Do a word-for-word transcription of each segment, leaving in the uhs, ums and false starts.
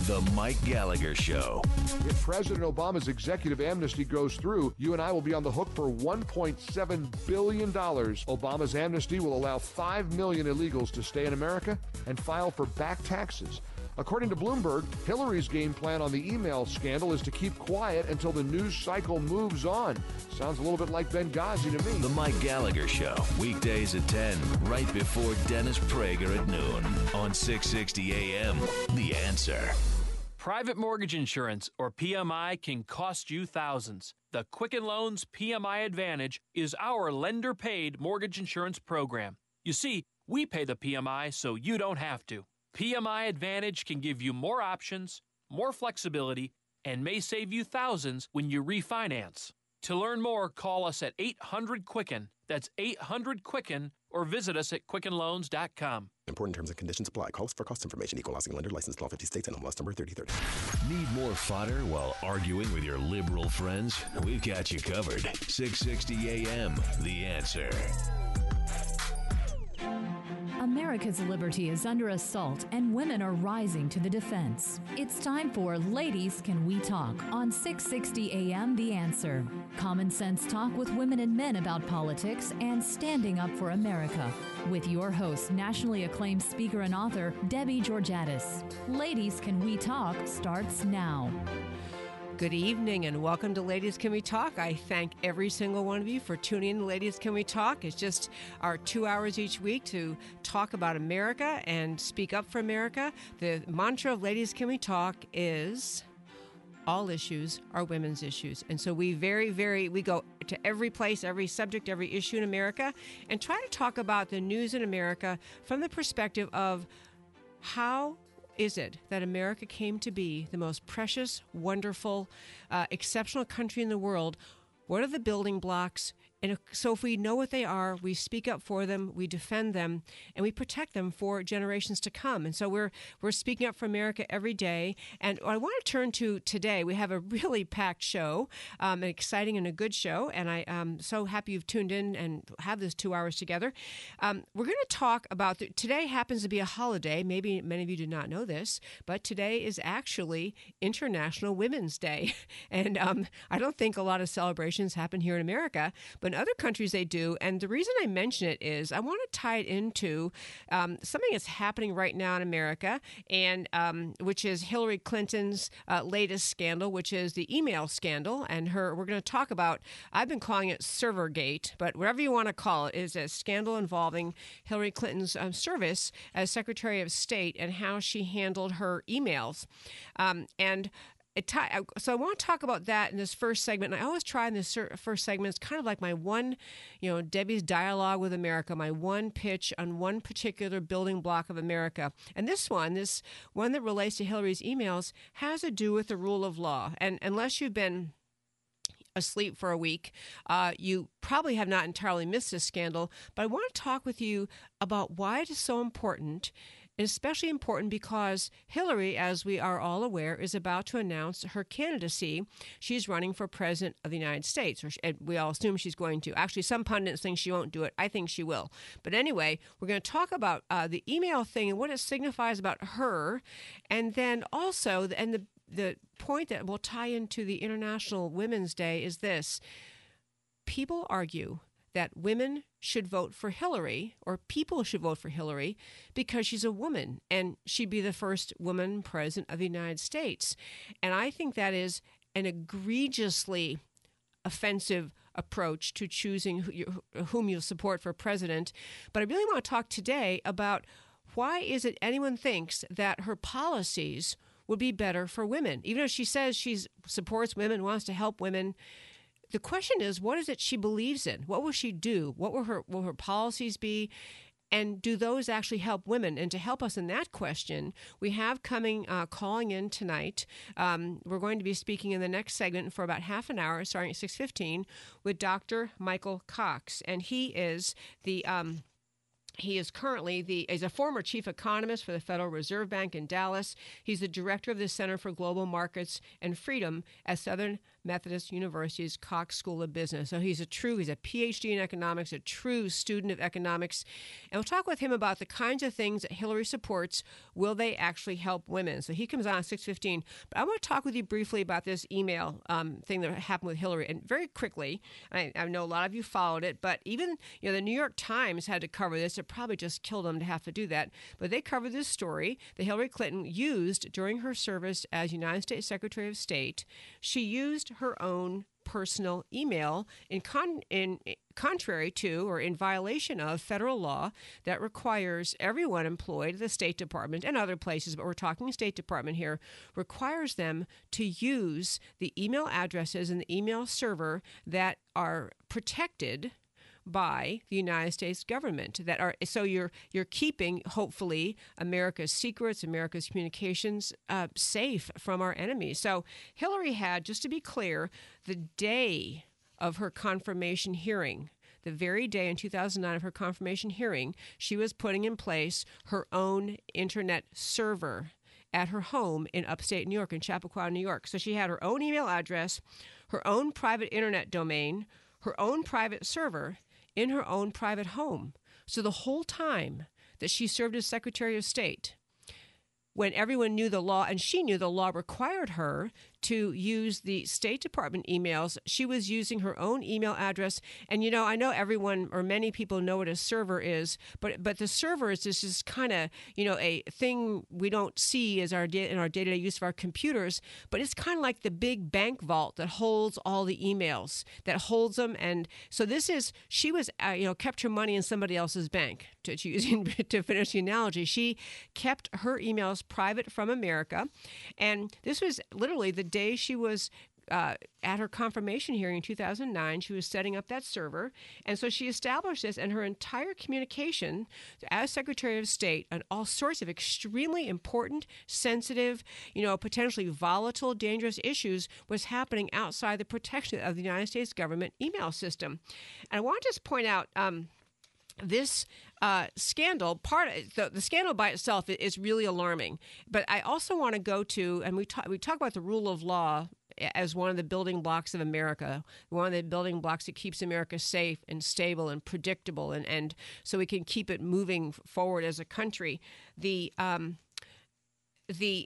The Mike Gallagher Show. If President Obama's executive amnesty goes through, you and I will be on the hook for one point seven billion dollars. Obama's amnesty will allow five million illegals to stay in America and file for back taxes. According to Bloomberg, Hillary's game plan on the email scandal is to keep quiet until the news cycle moves on. Sounds a little bit like Benghazi to me. The Mike Gallagher Show, weekdays at ten, right before Dennis Prager at noon on six sixty A M. The Answer. Private mortgage insurance, or P M I, can cost you thousands. The Quicken Loans P M I Advantage is our lender-paid mortgage insurance program. You see, we pay the P M I so you don't have to. P M I Advantage can give you more options, more flexibility, and may save you thousands when you refinance. To learn more, call us at eight hundred Quicken. That's eight hundred Quicken, or visit us at quicken loans dot com. Important terms and conditions apply. Call us for cost information. Equal housing lender. Licensed in all fifty states and N M L S number thirty thirty. Need more fodder while arguing with your liberal friends? We've got you covered. six sixty A M. The Answer. America's liberty is under assault, and women are rising to the defense. It's time for Ladies Can We Talk on six sixty A M The Answer. Common sense talk with women and men about politics and standing up for America. With your host, nationally acclaimed speaker and author, Debbie Georgatos. Ladies Can We Talk starts now. Good evening and welcome to Ladies Can We Talk. I thank every single one of you for tuning in to Ladies Can We Talk. It's just our two hours each week to talk about America and speak up for America. The mantra of Ladies Can We Talk is all issues are women's issues. And so we very, very, we go to every place, every subject, every issue in America and try to talk about the news in America from the perspective of how is it that America came to be the most precious, wonderful, uh, exceptional country in the world? What are the building blocks? And if, so if we know what they are, we speak up for them, we defend them, and we protect them for generations to come. And so we're we're speaking up for America every day. And I want to turn to today. We have a really packed show, um, an exciting and a good show. And I am so happy you've tuned in and have this two hours together. Um, we're going to talk about, the, today happens to be a holiday. Maybe many of you did not know this, but today is actually International Women's Day. And um, I don't think a lot of celebrations happen here in America, but in other countries they do. And the reason I mention it is I want to tie it into um, something that's happening right now in America, and um, which is Hillary Clinton's uh, latest scandal, which is the email scandal. And her, we're going to talk about, I've been calling it Servergate, but whatever you want to call it, is a scandal involving Hillary Clinton's um, service as Secretary of State and how she handled her emails. Um, and It t- so I want to talk about that in this first segment. And I always try in this first segment, it's kind of like my one, you know, Debbie's dialogue with America, my one pitch on one particular building block of America. And this one, this one that relates to Hillary's emails, has to do with the rule of law. And unless you've been asleep for a week, uh, you probably have not entirely missed this scandal. But I want to talk with you about why it is so important. And especially important because Hillary, as we are all aware, is about to announce her candidacy. She's running for president of the United States, or she, we all assume she's going to. Actually, some pundits think she won't do it. I think she will. But anyway, we're going to talk about uh, the email thing and what it signifies about her, and then also, and the the point that will tie into the International Women's Day is this: people argue that women should vote for Hillary, or people should vote for Hillary, because she's a woman and she'd be the first woman president of the United States. And I think that is an egregiously offensive approach to choosing who you, whom you'll support for president. But I really want to talk today about why is it anyone thinks that her policies would be better for women. Even if she says she supports women, wants to help women, the question is, what is it she believes in? What will she do? What will her will her policies be? And do those actually help women? And to help us in that question, we have coming, uh, calling in tonight. Um, we're going to be speaking in the next segment for about half an hour, starting at six fifteen, with Doctor Michael Cox. And he is the... Um, He is currently the is a former chief economist for the Federal Reserve Bank in Dallas. He's the director of the Center for Global Markets and Freedom at Southern Methodist University's Cox School of Business. So he's a true, he's a P H D in economics, a true student of economics. And we'll talk with him about the kinds of things that Hillary supports. Will they actually help women? So he comes on at six fifteen. But I want to talk with you briefly about this email um, thing that happened with Hillary. And very quickly, I, I know a lot of you followed it, but even, you know, the New York Times had to cover this. It probably just killed them to have to do that. But they covered this story that Hillary Clinton used during her service as United States Secretary of State. She used her own personal email in, con- in contrary to or in violation of federal law that requires everyone employed at the State Department and other places, but we're talking State Department here, requires them to use the email addresses and the email server that are protected by the United States government, that are so you're you're keeping hopefully America's secrets, America's communications uh, safe from our enemies. So Hillary had, just to be clear, the day of her confirmation hearing, the very day in two thousand nine of her confirmation hearing, she was putting in place her own internet server at her home in upstate New York, in Chappaqua, New York. So she had her own email address, her own private internet domain, her own private server, in her own private home. So the whole time that she served as Secretary of State, when everyone knew the law, and she knew the law required her to use the State Department emails, she was using her own email address. And, you know, I know everyone or many people know what a server is, but but the server is just, just kind of, you know, a thing we don't see as our da- in our day-to-day use of our computers, but it's kind of like the big bank vault that holds all the emails, that holds them. And so this is, she was, uh, you know, kept her money in somebody else's bank, to, to, using, to finish the analogy. She kept her emails private from America. And this was literally the day she was uh, at her confirmation hearing in two thousand nine. She was setting up that server. And so she established this, and her entire communication as Secretary of State on all sorts of extremely important, sensitive, you know, potentially volatile, dangerous issues was happening outside the protection of the United States government email system. And I want to just point out um, this uh, scandal, part of, the, the scandal by itself is really alarming. But I also want to go to, and we talk, we talk about the rule of law as one of the building blocks of America, one of the building blocks that keeps America safe and stable and predictable, and, and so we can keep it moving forward as a country. The um, the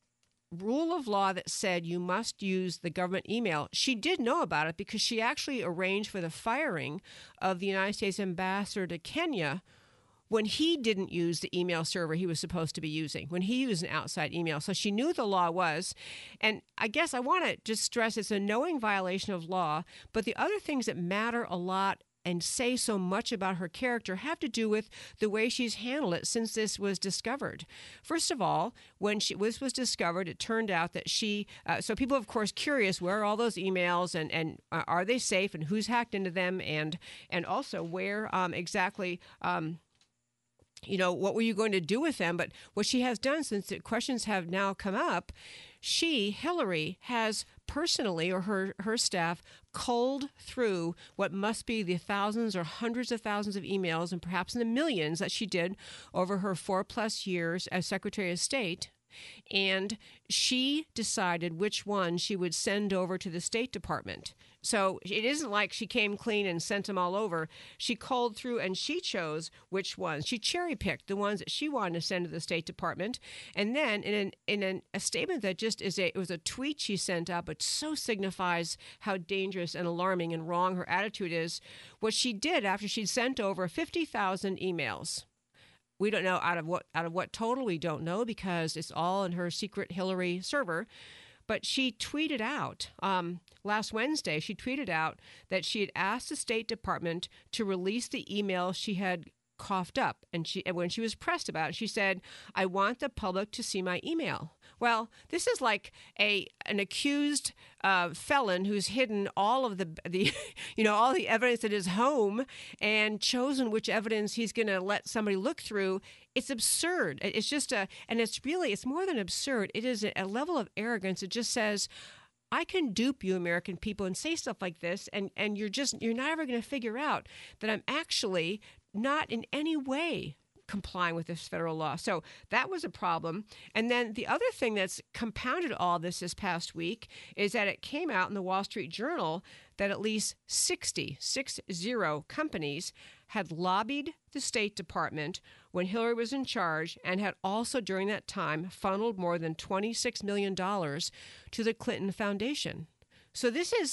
rule of law that said you must use the government email, she did know about it because she actually arranged for the firing of the United States ambassador to Kenya when he didn't use the email server he was supposed to be using, when he used an outside email. So she knew what the law was. And I guess I want to just stress it's a knowing violation of law, but the other things that matter a lot and say so much about her character have to do with the way she's handled it since this was discovered. First of all, when she, this was discovered, it turned out that she, uh, so people, of course, curious, where are all those emails, and, and uh, are they safe, and who's hacked into them, and, and also where um, exactly... Um, you know, what were you going to do with them? But what she has done, since the questions have now come up, she, Hillary, has personally, or her, her staff, culled through what must be the thousands or hundreds of thousands of emails, and perhaps in the millions that she did over her four-plus years as Secretary of State. And she decided which one she would send over to the State Department. So it isn't like she came clean and sent them all over. She culled through and she chose which ones. She cherry-picked the ones that she wanted to send to the State Department. And then in, an, in an, a statement that just is a, it was a tweet she sent out, but so signifies how dangerous and alarming and wrong her attitude is, what she did after she'd sent over fifty thousand emails. We don't know out of what out of what total, we don't know, because it's all in her secret Hillary server. But she tweeted out um, last Wednesday, she tweeted out that she had asked the State Department to release the email she had coughed up. And she, and when she was pressed about it, she said, "I want the public to see my email." Well, this is like a an accused uh, felon who's hidden all of the the you know all the evidence at his home and chosen which evidence he's going to let somebody look through. It's absurd. It's just a, and it's really, it's more than absurd. It is a, a level of arrogance. It just says, I can dupe you, American people, and say stuff like this, and, and you're just, you're not ever going to figure out that I'm actually not in any way complying with this federal law. So that was a problem. And then the other thing that's compounded all this this past week is that it came out in the Wall Street Journal that at least sixty, six zero companies had lobbied the State Department when Hillary was in charge and had also during that time funneled more than twenty-six million dollars to the Clinton Foundation. So this is,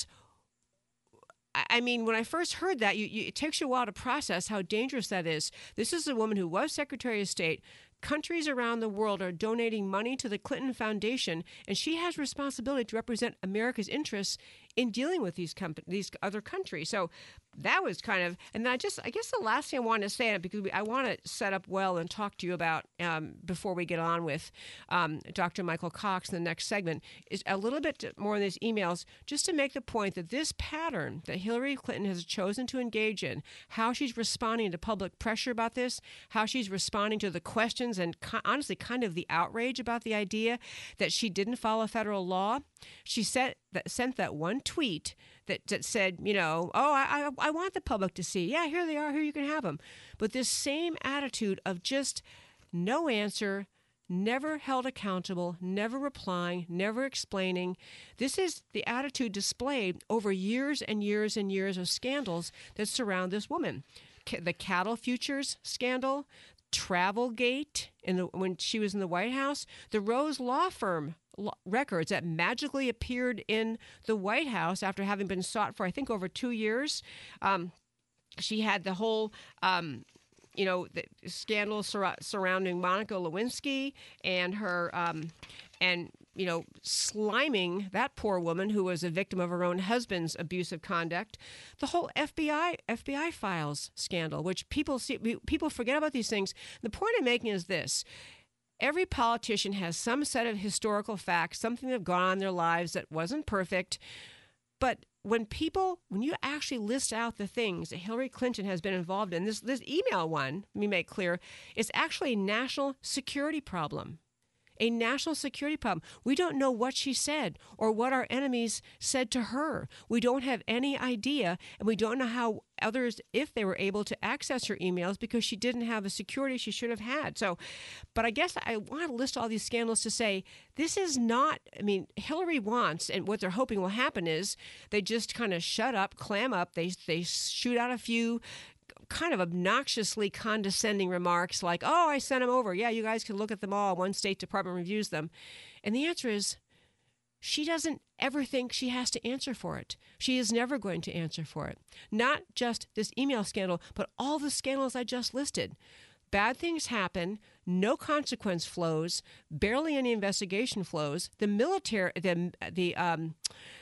I mean, when I first heard that, you, you, it takes you a while to process how dangerous that is. This is a woman who was Secretary of State. Countries around the world are donating money to the Clinton Foundation, and she has responsibility to represent America's interests in dealing with these comp- these other countries. So that was kind of, and I just, I guess the last thing I want to say, because we, I want to set up well and talk to you about um, before we get on with um, Doctor Michael Cox in the next segment, is a little bit more in these emails, just to make the point that this pattern that Hillary Clinton has chosen to engage in, how she's responding to public pressure about this, how she's responding to the questions and co- honestly kind of the outrage about the idea that she didn't follow federal law. She sent that, sent that one tweet that, that said, you know, oh, I, I I want the public to see. Yeah, here they are. Here you can have them. But this same attitude of just no answer, never held accountable, never replying, never explaining. This is the attitude displayed over years and years and years of scandals that surround this woman. The cattle futures scandal, Travelgate in the, when she was in the White House, the Rose Law Firm records that magically appeared in the White House after having been sought for, I think, over two years. Um, she had the whole, um, you know, the scandal sur- surrounding Monica Lewinsky and her, um, and, you know, sliming that poor woman who was a victim of her own husband's abusive conduct. The whole F B I F B I files scandal, which people see, people forget about these things. The point I'm making is this. Every politician has some set of historical facts, something that have gone on in their lives that wasn't perfect. But when people, when you actually list out the things that Hillary Clinton has been involved in, this, this email one, let me make clear, it's actually a national security problem. A national security problem. We don't know what she said or what our enemies said to her. We don't have any idea, and we don't know how others, if they were able to access her emails, because she didn't have the security she should have had. So, but I guess I want to list all these scandals to say this is not, I mean, Hillary wants, and what they're hoping will happen is they just kind of shut up, clam up, they they shoot out a few kind of obnoxiously condescending remarks like, oh, I sent them over. Yeah, you guys can look at them all. One State Department reviews them. And the answer is she doesn't ever think she has to answer for it. She is never going to answer for it. Not just this email scandal, but all the scandals I just listed. Bad things happen. No consequence flows. Barely any investigation flows. The military, the, the, um,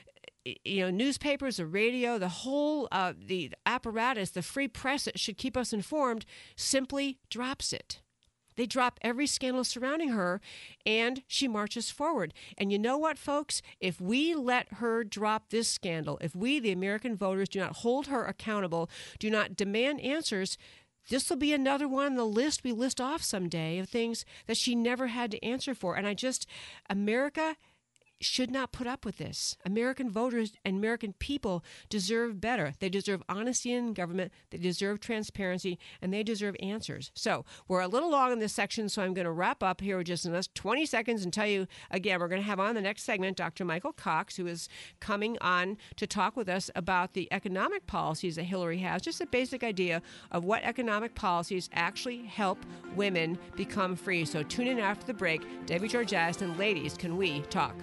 you know, newspapers, the radio, the whole, uh, the apparatus, the free press that should keep us informed simply drops it. They drop every scandal surrounding her, and she marches forward. And you know what, folks? If we let her drop this scandal, if we, the American voters, do not hold her accountable, do not demand answers, this will be another one on the list we list off someday of things that she never had to answer for. And I just, America should not put up with this. American voters and American people deserve better. They deserve honesty in government. They deserve transparency, and they deserve answers. So we're a little long in this section, so I'm going to wrap up here with just in the next twenty seconds and tell you, again, we're going to have on the next segment Doctor Michael Cox, who is coming on to talk with us about the economic policies that Hillary has, just a basic idea of what economic policies actually help women become free. So tune in after the break. Debbie George Addison, ladies, can we talk?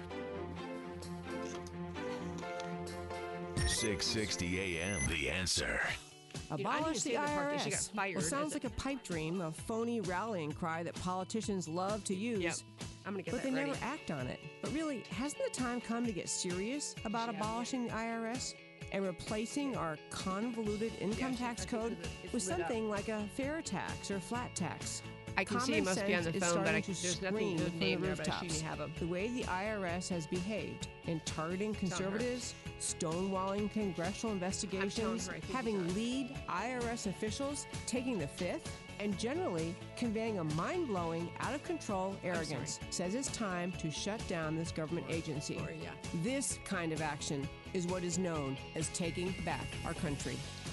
six sixty A M, The Answer. Abolish the I R S. She got fired. Well, sounds like a pipe dream, a phony rallying cry that politicians love to use. Yep. I'm gonna get but that they ready. never act on it. But really, hasn't the time come to get serious about yeah. abolishing the I R S and replacing our convoluted income yeah, tax code with something like a fair tax or flat tax? I can Common see he must be on the phone, but I, there's nothing good name there, but I shouldn't have him. The way the I R S has behaved in targeting conservatives, stonewalling congressional investigations, having lead I R S officials taking the fifth, and generally conveying a mind-blowing, out-of-control arrogance, says it's time to shut down this government agency. Sorry, yeah. This kind of action is what is known as taking back our country.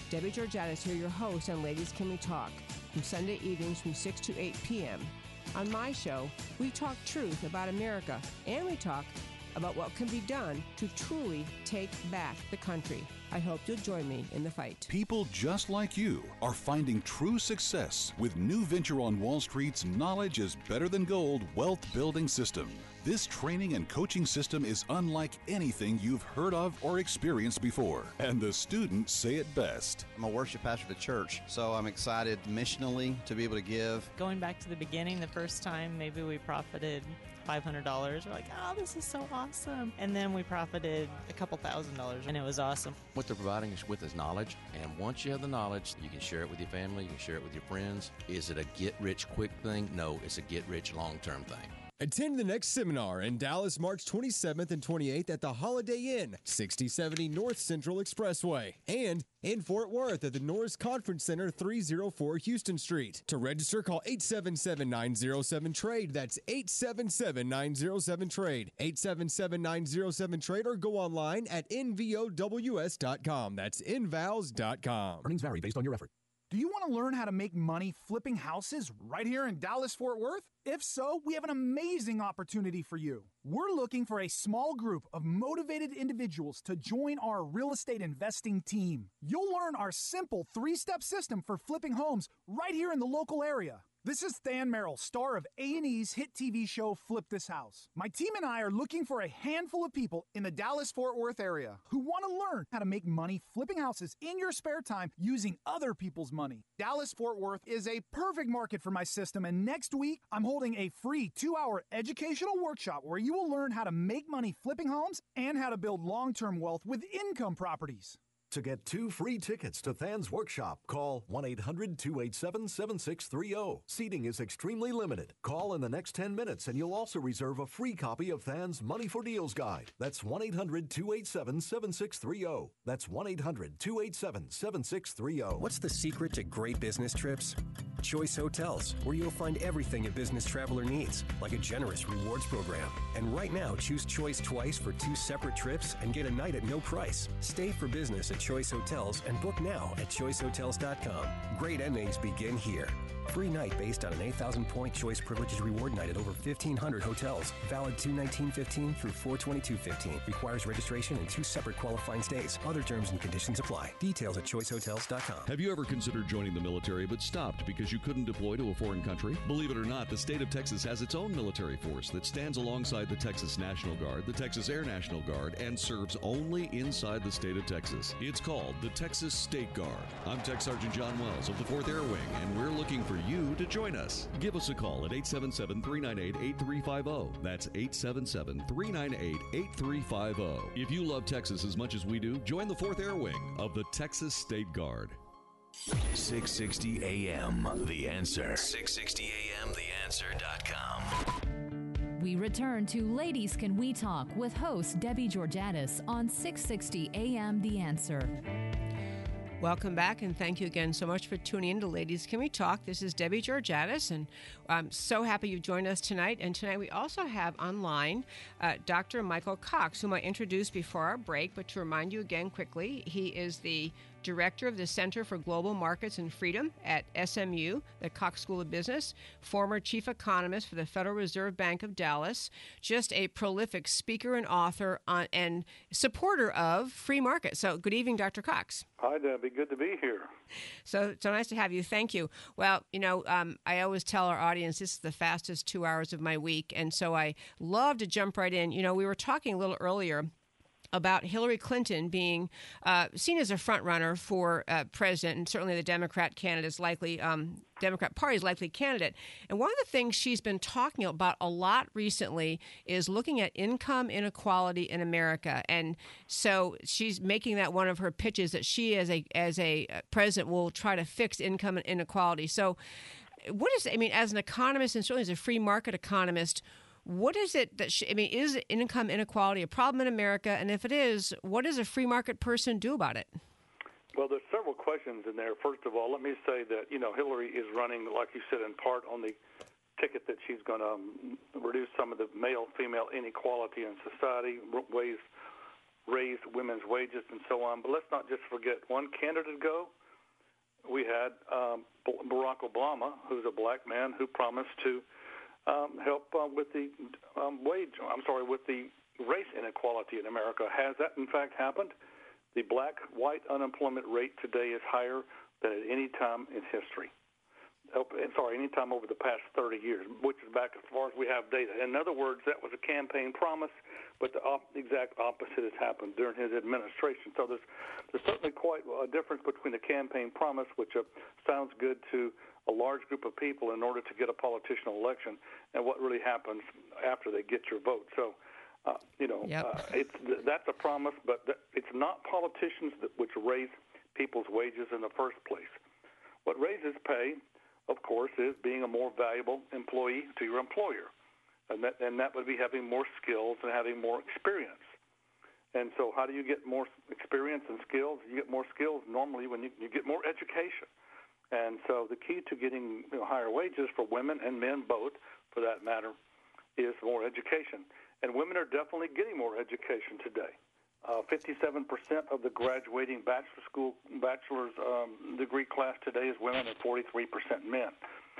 Debbie Georgatos here, your host on Ladies Can We Talk, from Sunday evenings from six to eight p.m. On my show, we talk truth about America, and we talk about what can be done to truly take back the country. I hope you'll join me in the fight. People just like you are finding true success with new venture on Wall Street's Knowledge is Better Than Gold wealth building system. This training and coaching system is unlike anything you've heard of or experienced before, and the students say it best. I'm a worship pastor at a church, so I'm excited missionally to be able to give. Going back to the beginning, the first time maybe we profited five hundred dollars. We're like, oh, this is so awesome. And then we profited a couple thousand dollars, and it was awesome. What they're providing us with is knowledge, and once you have the knowledge, you can share it with your family, you can share it with your friends. Is it a get-rich-quick thing? No, it's a get-rich long-term thing. Attend the next seminar in Dallas, March twenty-seventh and twenty-eighth at the Holiday Inn, sixty seventy North Central Expressway, and in Fort Worth at the Norris Conference Center, three oh four Houston Street. To register, call eight seven seven, nine oh seven, trade. That's eight seven seven, nine oh seven, trade. eight seven seven, nine oh seven, trade, or go online at N V O W S dot com. That's N V O W S dot com. Earnings vary based on your effort. Do you want to learn how to make money flipping houses right here in Dallas-Fort Worth? If so, we have an amazing opportunity for you. We're looking for a small group of motivated individuals to join our real estate investing team. You'll learn our simple three-step system for flipping homes right here in the local area. This is Than Merrill, star of A and E's hit T V show Flip This House. My team and I are looking for a handful of people in the Dallas-Fort Worth area who want to learn how to make money flipping houses in your spare time using other people's money. Dallas-Fort Worth is a perfect market for my system, and next week I'm holding a free two-hour educational workshop where you will learn how to make money flipping homes and how to build long-term wealth with income properties. To get two free tickets to Than's workshop, call one eight hundred, two eight seven, seven six three zero. Seating is extremely limited. Call in the next ten minutes and you'll also reserve a free copy of Than's Money for Deals Guide. That's one eight hundred, two eight seven, seven six three zero. That's one eight hundred, two eight seven, seven six three zero. What's the secret to great business trips? Choice Hotels, where you'll find everything a business traveler needs, like a generous rewards program. And right now, choose Choice twice for two separate trips and get a night at no price. Stay for business at Choice Hotels and book now at choice hotels dot com. Great endings begin here. Free night based on an eight thousand point Choice Privileges Reward night at over fifteen hundred hotels. Valid two nineteen fifteen through four twenty-two fifteen. Requires registration and two separate qualifying stays. Other terms and conditions apply. Details at choice hotels dot com. Have you ever considered joining the military but stopped because you couldn't deploy to a foreign country? Believe it or not, the state of Texas has its own military force that stands alongside the Texas National Guard, the Texas Air National Guard, and serves only inside the state of Texas. It's called the Texas State Guard. I'm Tech Sergeant John Wells of the fourth Air Wing, and we're looking for you to join us. Give us a call at eight seven seven, three nine eight, eight three five zero. That's eight seven seven, three nine eight, eight three five zero. If you love Texas as much as we do, join the fourth Air Wing of the Texas State Guard. six sixty A M, The Answer. six sixty A M the answer dot com. We return to Ladies Can We Talk with host Debbie Georgatos on six sixty A M The Answer. Welcome back, and thank you again so much for tuning in to Ladies Can We Talk. This is Debbie Georgatos, and I'm so happy you joined us tonight. And tonight we also have online uh, Doctor Michael Cox, whom I introduced before our break. But to remind you again quickly, he is the Director of the Center for Global Markets and Freedom at S M U, the Cox School of Business, former Chief Economist for the Federal Reserve Bank of Dallas, just a prolific speaker and author on, and supporter of free market. So good evening, Doctor Cox. Hi, Debbie. Good to be here. So so nice to have you. Thank you. Well, you know, um, I always tell our audience this is the fastest two hours of my week, and so I love to jump right in. You know, we were talking a little earlier about Hillary Clinton being uh, seen as a front runner for uh, president, and certainly the Democrat candidate's likely, um, Democrat Party's likely candidate. And one of the things she's been talking about a lot recently is looking at income inequality in America. And so she's making that one of her pitches, that she as a as a president will try to fix income inequality. So what is, I mean, as an economist and certainly as a free market economist, what is it that, she, I mean, is income inequality a problem in America? And if it is, what does a free market person do about it? Well, there's several questions in there. First of all, let me say that, you know, Hillary is running, like you said, in part on the ticket that she's going to um, reduce some of the male-female inequality in society, ways, raise women's wages and so on. But let's not just forget one candidate ago, we had um, Barack Obama, who's a black man, who promised to um, help uh, with the um, wage. I'm sorry, with the race inequality in America. Has that in fact happened? The black-white unemployment rate today is higher than at any time in history. Oh, sorry, any time over the past thirty years, which is back as far as we have data. In other words, that was a campaign promise, but the op- exact opposite has happened during his administration. So there's, there's certainly quite a difference between a campaign promise, which uh, sounds good to a large group of people in order to get a politician election, and what really happens after they get your vote. So, uh, you know, yep. uh, it's that's a promise, but th- it's not politicians that, which raise people's wages in the first place. What raises pay, of course, is being a more valuable employee to your employer. And that, and that would be having more skills and having more experience. And so how do you get more experience and skills? You get more skills normally when you, you get more education. And so the key to getting you know, higher wages for women and men both, for that matter, is more education. And women are definitely getting more education today. Uh, fifty-seven percent of the graduating bachelor school bachelor's um, degree class today is women and forty-three percent men.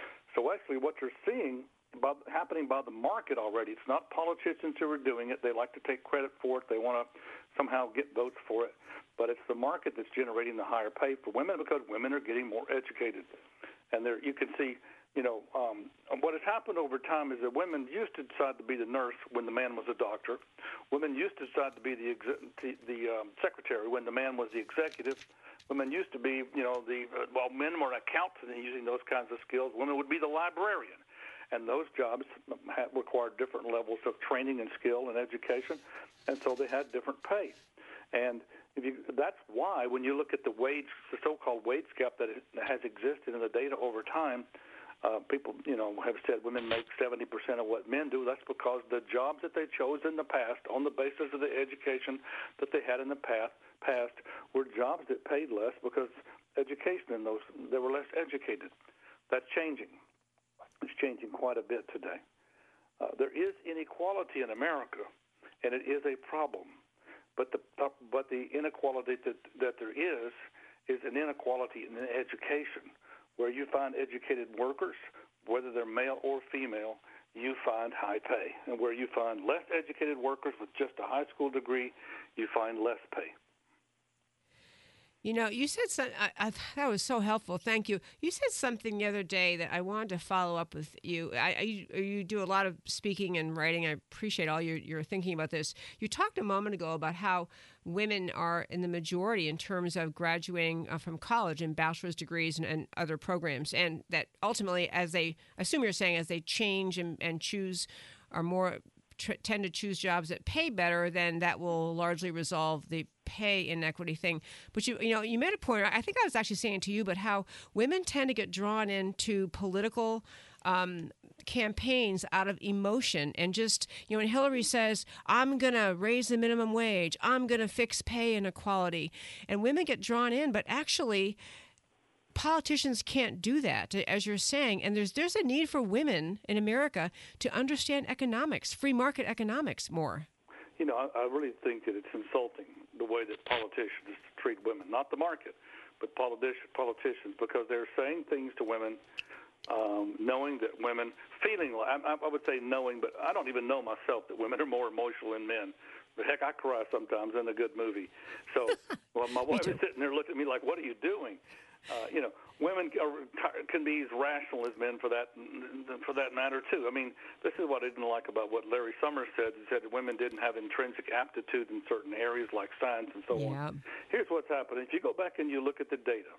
So actually what you're seeing by, happening by the market already, it's not politicians who are doing it. They like to take credit for it. They want to somehow get votes for it. But it's the market that's generating the higher pay for women because women are getting more educated. And there you can see, you know, um, what has happened over time is that women used to decide to be the nurse when the man was a doctor. Women used to decide to be the ex- the, the um, secretary when the man was the executive. Women used to be, you know, the uh, while men were accountants and using those kinds of skills, women would be the librarian. And those jobs had required different levels of training and skill and education, and so they had different pay. And if you, that's why when you look at the wage, the so-called wage gap that has existed in the data over time, Uh, people, you know, have said women make seventy percent of what men do. That's because the jobs that they chose in the past, on the basis of the education that they had in the past, past were jobs that paid less because education in those, they were less educated. That's changing. It's changing quite a bit today. Uh, there is inequality in America, and it is a problem. But the but the inequality that, that there is is an inequality in education. Where you find educated workers, whether they're male or female, you find high pay. And where you find less educated workers with just a high school degree, you find less pay. You know, you said something, I, I, that was so helpful. Thank you. You said something the other day that I wanted to follow up with you. I, I, you do a lot of speaking and writing. I appreciate all your, your thinking about this. You talked a moment ago about how women are in the majority in terms of graduating uh, from college and bachelor's degrees and, and other programs, and that ultimately, as they, I assume you're saying, as they change and, and choose, are more tr- tend to choose jobs that pay better, then that will largely resolve the pay inequity thing. But you you know, you made a point, I think I was actually saying to you, but how women tend to get drawn into political um, campaigns out of emotion and just, you know, when Hillary says, I'm going to raise the minimum wage, I'm going to fix pay inequality, and women get drawn in, but actually politicians can't do that, as you're saying. And there's there's a need for women in America to understand economics, free market economics more. You know, I, I really think that it's insulting the way that politicians treat women, not the market, but politi- politicians, because they're saying things to women, um, knowing that women, feeling like, I, I would say knowing, but I don't even know myself that women are more emotional than men. But heck, I cry sometimes in a good movie. So, well, my wife is sitting there looking at me like, what are you doing? Uh, you know, women are, can be as rational as men for that for that matter, too. I mean, this is what I didn't like about what Larry Summers said. He said that women didn't have intrinsic aptitude in certain areas like science and so yeah. on. Here's what's happening. If you go back and you look at the data,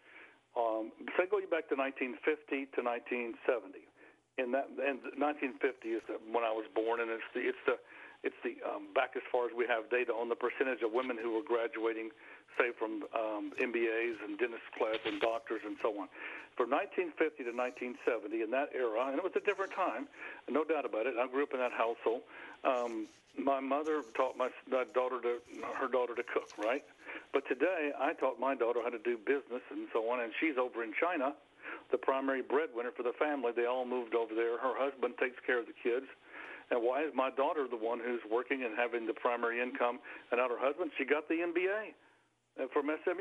um, say go back to nineteen fifty to nineteen seventy. In that, and nineteen fifty is when I was born, and it's the it's the it's the um, back as far as we have data on the percentage of women who were graduating, say, from um, M B As and dentist class and doctors and so on. From nineteen fifty to nineteen seventy, in that era, and it was a different time, no doubt about it. I grew up in that household. Um, my mother taught my, my daughter to her daughter to cook, right? But today, I taught my daughter how to do business and so on, and she's over in China, the primary breadwinner for the family. They all moved over there. Her husband takes care of the kids. And why is my daughter the one who's working and having the primary income and not her husband? She got the M B A from S M U.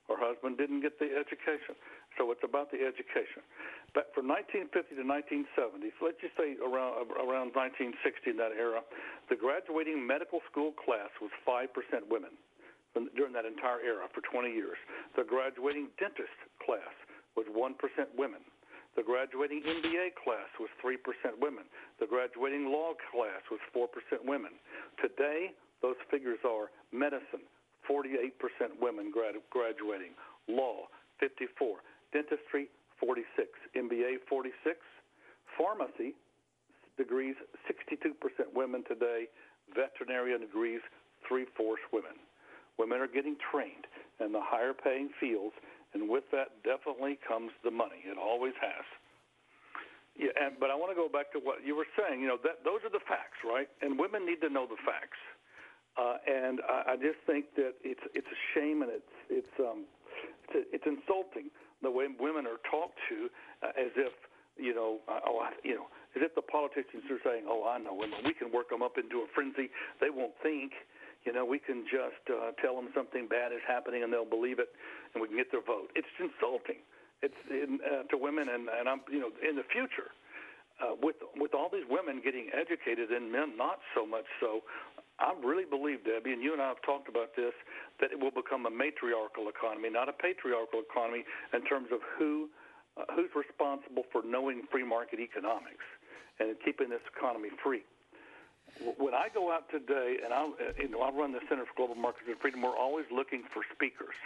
Her husband didn't get the education. So it's about the education. But from nineteen fifty to nineteen seventy, so let's just say around around nineteen sixty, in that era, the graduating medical school class was five percent women during that entire era for twenty years. The graduating dentist class was one percent women. The graduating M B A class was three percent women. The graduating law class was four percent women. Today, those figures are medicine, forty-eight percent women grad- graduating, law, fifty-four, dentistry, forty-six, M B A, forty-six, pharmacy degrees, sixty-two percent women today, veterinarian degrees, three-fourths women. Women are getting trained in the higher-paying fields, and with that definitely comes the money. It always has. Yeah, and, but I want to go back to what you were saying. You know, that those are the facts, right? And women need to know the facts. Uh, and I, I just think that it's it's a shame, and it's it's um it's, it's insulting the way women are talked to, uh, as if you know uh, oh I, you know as if the politicians are saying, oh, I know women, we can work them up into a frenzy. They won't think. You know, we can just uh, tell them something bad is happening, and they'll believe it, and we can get their vote. It's insulting. It's in, uh, to women, and, and I'm, you know, in the future, uh, with with all these women getting educated and men not so much so, I really believe, Debbie, and you and I have talked about this, that it will become a matriarchal economy, not a patriarchal economy, in terms of who uh, who's responsible for knowing free market economics and keeping this economy free. When I go out today, and I, you know, I run the Center for Global Markets and Freedom, we're always looking for speakers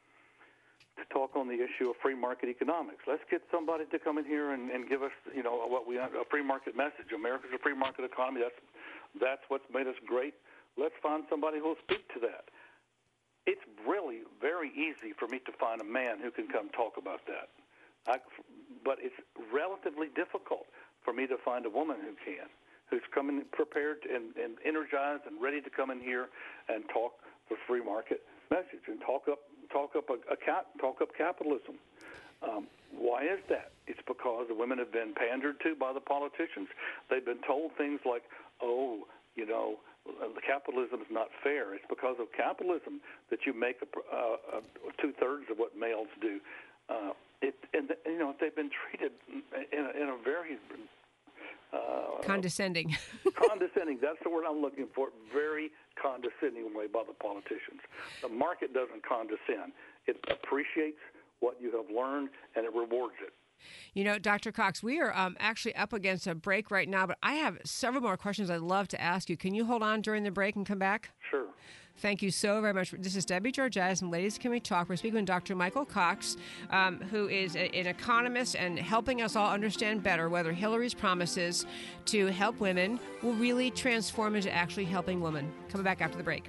to talk on the issue of free market economics. Let's get somebody to come in here and, and give us, you know, what we a free market message. America's a free market economy. That's that's what's made us great. Let's find somebody who will speak to that. It's really very easy for me to find a man who can come talk about that, I, but it's relatively difficult for me to find a woman who can. Who's coming prepared and, and energized and ready to come in here and talk the free market message and talk up talk up a, a cap, talk up capitalism. Um, why is that? It's because the women have been pandered to by the politicians. They've been told things like, "Oh, you know, the capitalism is not fair." It's because of capitalism that you make a, uh, a two thirds of what males do. Uh, it, and you know, they've been treated in a, in a very Uh, condescending. condescending. That's the word I'm looking for. Very condescending way by the politicians. The market doesn't condescend. It appreciates what you have learned, and it rewards it. You know, Doctor Cox, we are um, actually up against a break right now, but I have several more questions I'd love to ask you. Can you hold on during the break and come back? Sure. Thank you so very much. This is Debbie Georgiadis, and Ladies Can We Talk? We're speaking with Doctor Michael Cox, um, who is a, an economist and helping us all understand better whether Hillary's promises to help women will really transform into actually helping women. Coming back after the break.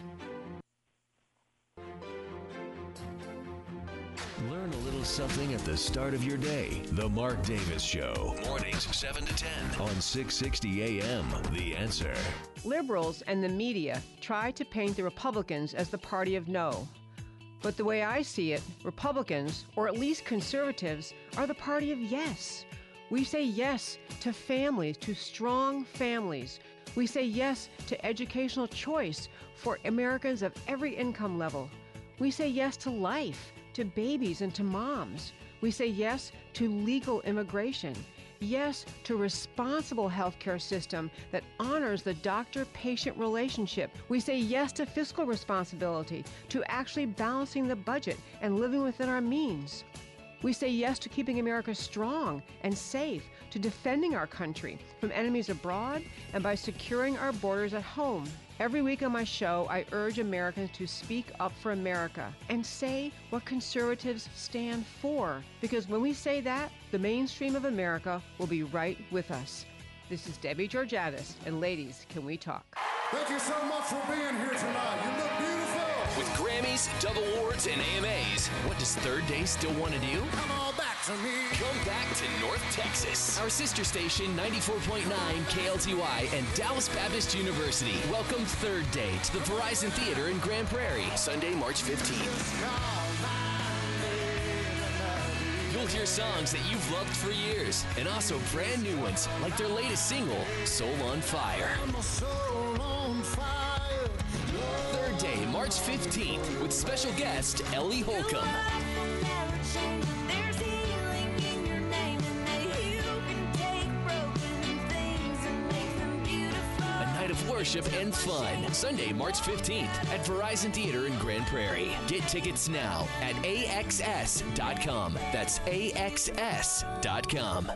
Learn a little something at the start of your day. The Mark Davis Show. Mornings seven to ten on six sixty A M. The Answer. Liberals and the media try to paint the Republicans as the party of no. But the way I see it, Republicans, or at least conservatives, are the party of yes. We say yes to families, to strong families. We say yes to educational choice for Americans of every income level. We say yes to life, to babies and to moms. We say yes to legal immigration. Yes to a responsible healthcare system that honors the doctor-patient relationship. We say yes to fiscal responsibility, to actually balancing the budget and living within our means. We say yes to keeping America strong and safe, to defending our country from enemies abroad, and by securing our borders at home. Every week on my show, I urge Americans to speak up for America and say what conservatives stand for. Because when we say that, the mainstream of America will be right with us. This is Debbie Georgiadis, and Ladies, Can We Talk? Thank you so much for being here tonight. You look beautiful. With Grammys, Dove Awards, and A M As, what does Third Day still want to do? Come on back to me. Come back to North Texas. Our sister station, ninety-four point nine K L T Y and Dallas Baptist University. Welcome Third Day to the Verizon Theater in Grand Prairie, Sunday, March fifteenth. You'll hear songs that you've loved for years, and also brand new ones, like their latest single, Soul on Fire. Third Day, March March fifteenth with special guest Ellie Holcomb. Of worship and fun. Sunday, March fifteenth at Verizon Theater in Grand Prairie. Get tickets now at A X S dot com. That's A X S dot com.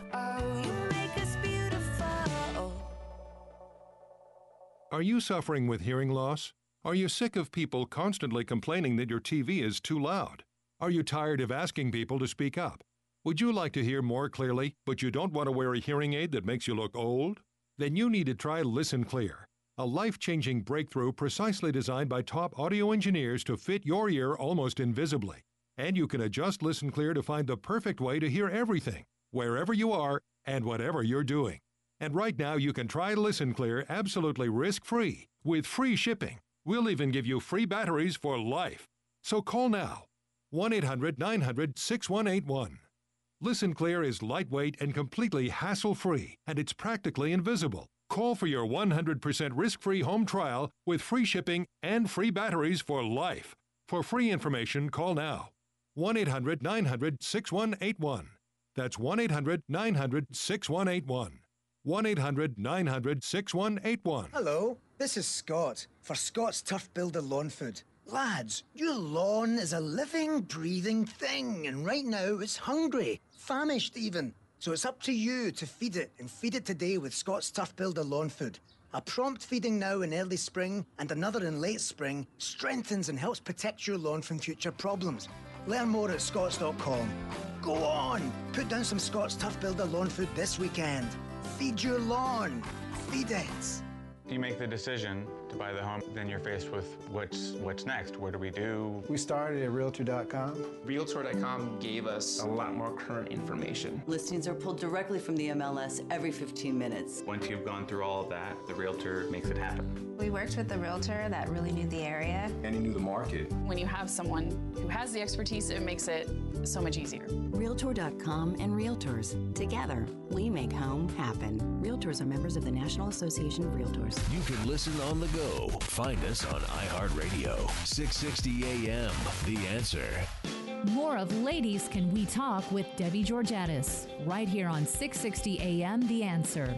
Are you suffering with hearing loss? Are you sick of people constantly complaining that your T V is too loud? Are you tired of asking people to speak up? Would you like to hear more clearly, but you don't want to wear a hearing aid that makes you look old? Then you need to try Listen Clear, a life-changing breakthrough precisely designed by top audio engineers to fit your ear almost invisibly. And you can adjust Listen Clear to find the perfect way to hear everything, wherever you are and whatever you're doing. And right now you can try Listen Clear absolutely risk-free with free shipping. We'll even give you free batteries for life. So call now, one eight hundred nine hundred six one eight one. Listen Clear is lightweight and completely hassle-free, and it's practically invisible. Call for your one hundred percent risk-free home trial with free shipping and free batteries for life. For free information, call now. one eight hundred nine hundred six one eight one. That's one eight hundred nine hundred six one eight one. one eight hundred nine hundred six one eight one. Hello, this is Scott for Scott's Turf Builder Lawn Food. Lads, your lawn is a living, breathing thing, and right now it's hungry, famished even. So it's up to you to feed it, and feed it today with Scott's Turf Builder Lawn Food. A prompt feeding now in early spring and another in late spring strengthens and helps protect your lawn from future problems. Learn more at scotts dot com. Go on, put down some Scott's Turf Builder Lawn Food this weekend. Feed your lawn. Feed it. You make the decision to buy the home, then you're faced with what's what's next. What do we do? We started at realtor dot com. realtor dot com gave us a lot more current information. Listings are pulled directly from the M L S every fifteen minutes. Once you've gone through all of that, the realtor makes it happen. We worked with a realtor that really knew the area. And he knew the market. When you have someone who has the expertise, it makes it so much easier. realtor dot com and Realtors. Together, we make home happen. Realtors are members of the National Association of Realtors. You can listen on the go. Find us on iHeartRadio. six sixty A M. The Answer. More of Ladies Can We Talk with Debbie Georgatos, right here on six sixty A M. The Answer.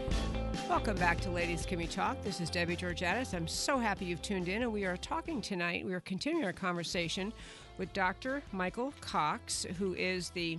Welcome back to Ladies Can We Talk. This is Debbie Georgatos. I'm so happy you've tuned in, and we are talking tonight. We are continuing our conversation with Doctor Michael Cox, who is the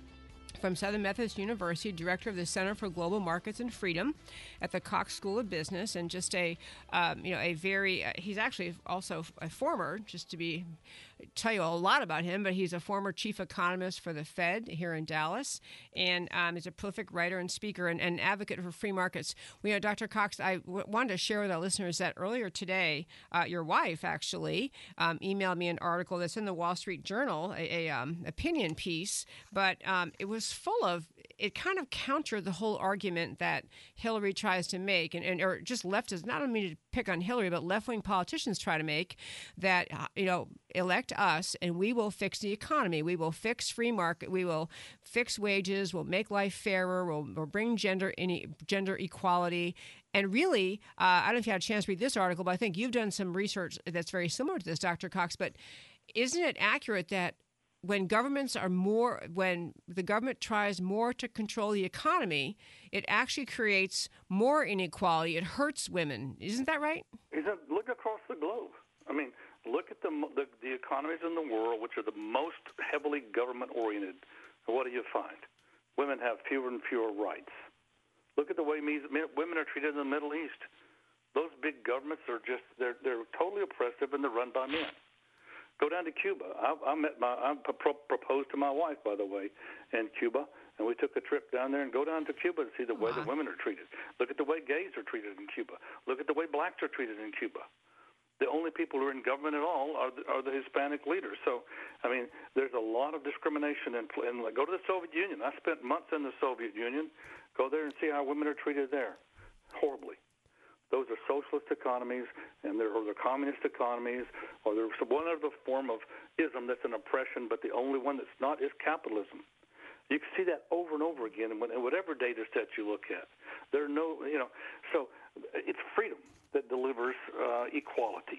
from Southern Methodist University, director of the Center for Global Markets and Freedom at the Cox School of Business, and just a, um, you know, a very, uh, he's actually also a former, just to be, tell you a lot about him, but he's a former chief economist for the Fed here in Dallas, and um, is a prolific writer and speaker and, and advocate for free markets. We know, Doctor Cox, I w- wanted to share with our listeners that earlier today, uh, your wife actually um, emailed me an article that's in the Wall Street Journal, a, a um, opinion piece, but um, it was full of, it kind of countered the whole argument that Hillary tries to make, and, and or just leftists, not only to pick on Hillary, but left-wing politicians try to make, that, uh, you know, elect us and we will fix the economy. We will fix free market. We will fix wages. We'll make life fairer. We'll, we'll bring gender any gender equality. And really, uh, I don't know if you had a chance to read this article, but I think you've done some research that's very similar to this, Doctor Cox. But isn't it accurate that when governments are more, when the government tries more to control the economy, it actually creates more inequality. It hurts women. Isn't that right? Isn't, look across the globe. I mean, look at the, the the economies in the world which are the most heavily government-oriented. What do you find? Women have fewer and fewer rights. Look at the way me, women are treated in the Middle East. Those big governments are just, they're, they're totally oppressive, and they're run by men. Go down to Cuba. I, I met my, I pro- proposed to my wife, by the way, in Cuba, and we took a trip down there and go down to Cuba to see the way the women are treated. Look at the way gays are treated in Cuba. Look at the way blacks are treated in Cuba. The only people who are in government at all are the, are the Hispanic leaders. So, I mean, there's a lot of discrimination. In, in like, go to the Soviet Union. I spent months in the Soviet Union. Go there and see how women are treated there. Horribly. Those are socialist economies, and they're, or they're communist economies, or there's one other form of ism that's an oppression, but the only one that's not is capitalism. You can see that over and over again in whatever data set you look at. There are no, you know, so it's freedom that delivers uh, equality,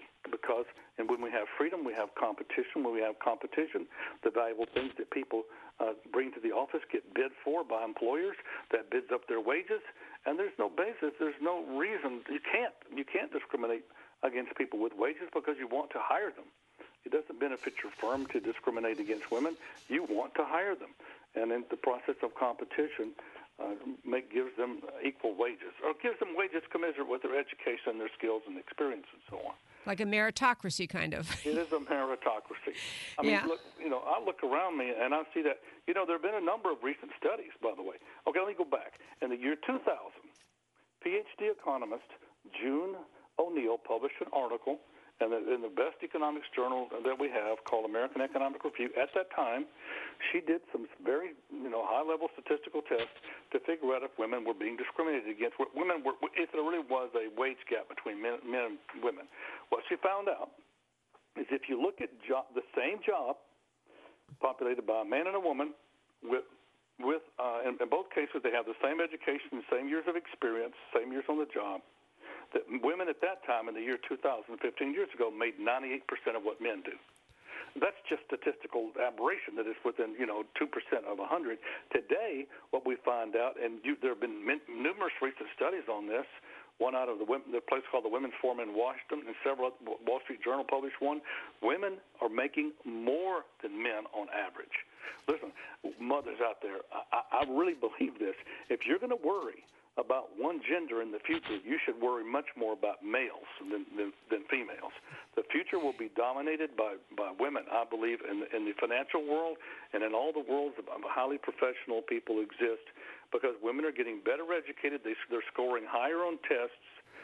because and when we have freedom, we have competition. When we have competition, the valuable things that people uh, bring to the office get bid for by employers. That bids up their wages, and there's no basis. There's no reason. You can't you can't discriminate against people with wages because you want to hire them. It doesn't benefit your firm to discriminate against women. You want to hire them, and in the process of competition, uh, make gives them equal wages, or gives them wages commensurate with their education, their skills, and experience, and so on. Like a meritocracy, kind of. It is a meritocracy. I mean, yeah. look, you know, I look around me and I see that, you know, there have been a number of recent studies, by the way. Okay, let me go back. In the year two thousand, PhD economist June O'Neill published an article in the, in the best economics journal that we have called American Economic Review. At that time, she did some very, you know, high-level statistical tests to figure out if women were being discriminated against. Women were, if there really was a wage gap between men, men and women. What she found out is if you look at job, the same job populated by a man and a woman, with, with uh, in, in both cases they have the same education, same years of experience, same years on the job, that women at that time in the year two thousand, fifteen years ago, made ninety-eight percent of what men do. That's just statistical aberration that is within, you know, two percent of one hundred. Today, what we find out, and you, there have been min- numerous recent studies on this, one out of the, the place called the Women's Forum in Washington, and several, Wall Street Journal published one, women are making more than men on average. Listen, mothers out there, I, I really believe this. If you're going to worry about one gender in the future, you should worry much more about males than, than, than females. The future will be dominated by, by women, I believe, in, in the financial world and in all the worlds of highly professional people exist, because women are getting better educated. They, they're scoring higher on tests.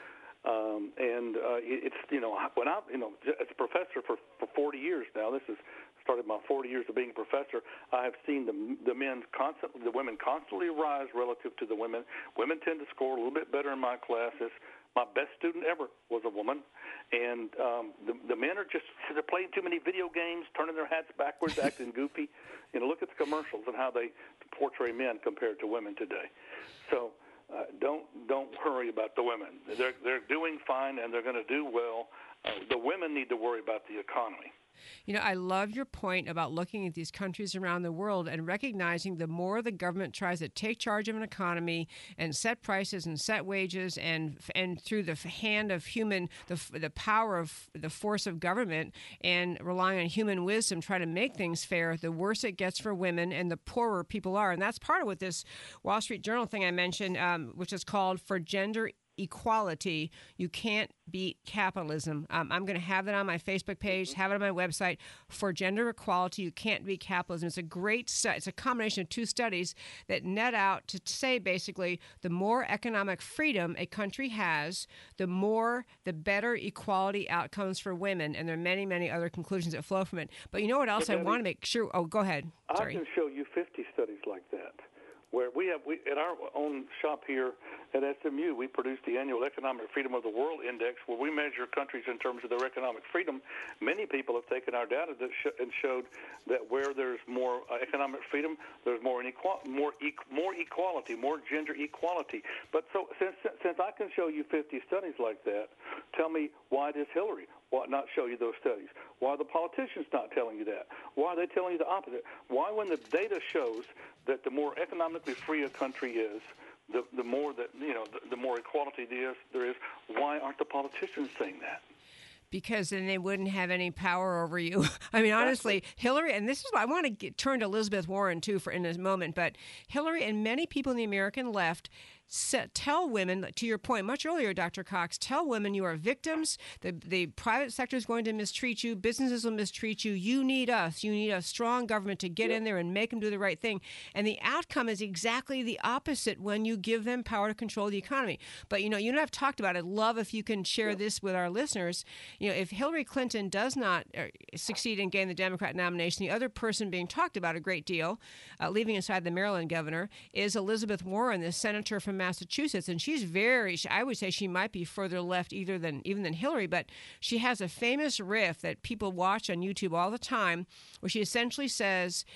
Um, and uh, it's, you know, when I, you know, as a professor for, for forty years now, this is started my forty years of being a professor, I have seen the, the men constantly, the women constantly rise relative to the women. Women tend to score a little bit better in my classes. My best student ever was a woman. And um, the, the men are just, they're playing too many video games, turning their hats backwards, acting goofy. You know, look at the commercials and how they portray men compared to women today. So uh, don't don't worry about the women. They're, they're doing fine, and they're going to do well. Uh, the women need to worry about the economy. You know, I love your point about looking at these countries around the world and recognizing the more the government tries to take charge of an economy and set prices and set wages, and and through the hand of human, the the power of the force of government and relying on human wisdom, try to make things fair, the worse it gets for women and the poorer people are. And that's part of what this Wall Street Journal thing I mentioned, um, which is called For Gender Equality, You Can't Beat Capitalism. Um, I'm going to have that on my Facebook page, have it on my website. For Gender Equality, You Can't Beat Capitalism. It's a great study. It's a combination of two studies that net out to say basically the more economic freedom a country has, the more, the better equality outcomes for women. And there are many, many other conclusions that flow from it. But you know what else I want to make sure? Oh, go ahead. Sorry. I can show you fifty studies like that. Where we have, we, at our own shop here at S M U, we produce the annual Economic Freedom of the World Index, where we measure countries in terms of their economic freedom. Many people have taken our data that sh- and showed that where there's more uh, economic freedom, there's more inequality, more e- more equality, more gender equality. But so since since I can show you fifty studies like that, tell me, why does Hillary Why not show you those studies? Why are the politicians not telling you that? Why are they telling you the opposite? Why, when the data shows that the more economically free a country is, the the more that you know, the, the more equality there is, there is, why aren't the politicians saying that? Because then they wouldn't have any power over you. I mean, honestly, Hillary, and this is why I want to get, turn to Elizabeth Warren, too, for in this moment, but Hillary and many people in the American left set, tell women, to your point much earlier, Doctor Cox, tell women you are victims, the, the private sector is going to mistreat you, businesses will mistreat you, you need us, you need a strong government to get yeah. in there and make them do the right thing. And the outcome is exactly the opposite when you give them power to control the economy. But, you know, you and I have talked about it. I'd love if you can share yeah. this with our listeners. You know, if Hillary Clinton does not uh, succeed in getting the Democrat nomination, the other person being talked about a great deal, uh, leaving aside the Maryland governor, is Elizabeth Warren, the senator from Massachusetts, and she's very, I would say she might be further left either than even than Hillary, but she has a famous riff that people watch on YouTube all the time where she essentially says,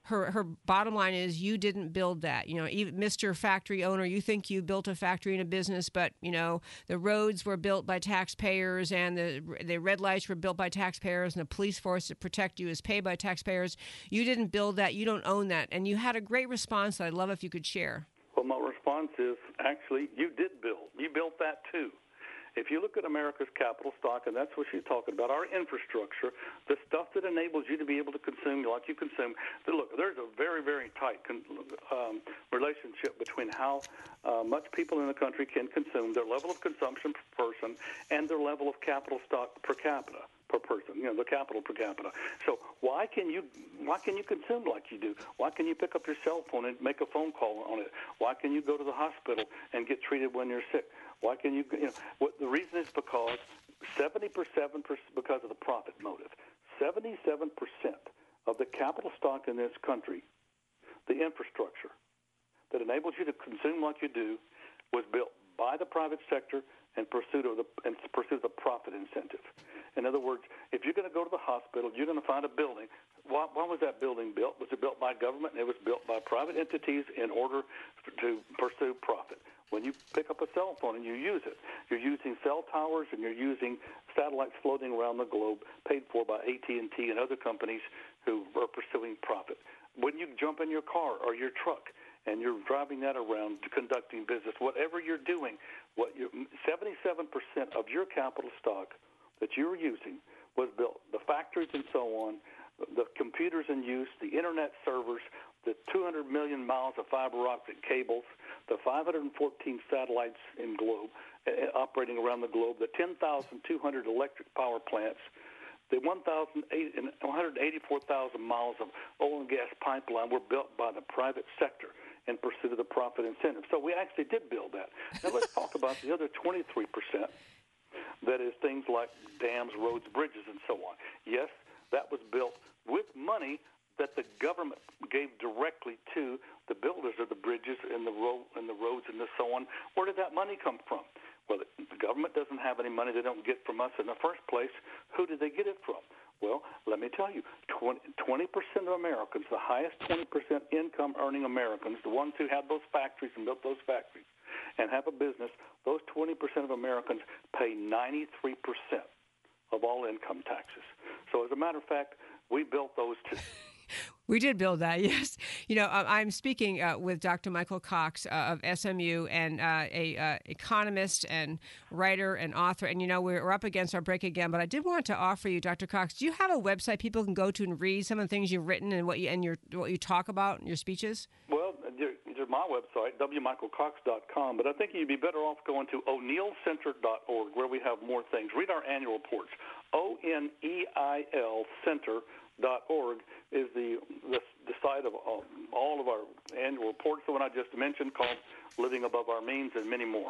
her her bottom line is you didn't build that. You know, even Mister Factory owner, you think you built a factory and a business, but you know the roads were built by taxpayers, and the the red lights were built by taxpayers, and the police force to protect you is paid by taxpayers. You didn't build that. You don't own that. And you had a great response that I'd love if you could share. Well, my response is actually you did build. You built that too. If you look at America's capital stock, and that's what she's talking about, our infrastructure, the stuff that enables you to be able to consume like you consume. Look, there's a very, very tight con- um, relationship between how uh, much people in the country can consume, their level of consumption per person, and their level of capital stock per capita. Per person, you know, the capital per capita. So why can you why can you consume like you do? Why can you pick up your cell phone and make a phone call on it? Why can you go to the hospital and get treated when you're sick? Why can you? You know, what the reason is because seventy-seven percent because of the profit motive. Seventy-seven percent of the capital stock in this country, the infrastructure that enables you to consume like you do, was built by the private sector in pursuit of the in pursuit of the profit incentive. In other words, if you're going to go to the hospital, you're going to find a building. Why, why was that building built? Was it built by government? It was built by private entities in order to pursue profit. When you pick up a cell phone and you use it, you're using cell towers and you're using satellites floating around the globe paid for by A T and T and other companies who are pursuing profit. When you jump in your car or your truck and you're driving that around to conducting business, whatever you're doing, what you seventy-seven percent of your capital stock that you're using was built, the factories and so on, the computers in use, the internet servers, the two hundred million miles of fiber optic cables, the five hundred fourteen satellites in globe uh, operating around the globe, the ten thousand two hundred electric power plants, the one hundred eighty-four thousand miles of oil and gas pipeline were built by the private sector in pursuit of the profit incentive. So we actually did build that. Now let's talk about the other twenty-three percent. That is things like dams, roads, bridges, and so on. Yes, that was built with money that the government gave directly to the builders of the bridges and the road and the roads and the so on. Where did that money come from? Well, the government doesn't have any money they don't get from us in the first place. Who did they get it from? Well, let me tell you, twenty percent of Americans, the highest twenty percent income earning Americans, the ones who had those factories and built those factories and have a business, those twenty percent of Americans pay ninety-three percent of all income taxes. So as a matter of fact, we built those too. We did build that, yes. You know, I'm speaking uh, with Doctor Michael Cox uh, of S M U, and uh, a uh, economist and writer and author. And, you know, we're up against our break again, but I did want to offer you, Doctor Cox, do you have a website people can go to and read some of the things you've written and what you and your what you talk about in your speeches? Well, there's my website, w michael cox dot com, but I think you'd be better off going to o'neil center dot org, where we have more things. Read our annual reports. O N E I L Center dot org is the, the the site of all, all of our annual reports, the one I just mentioned called Living Above Our Means, and many more.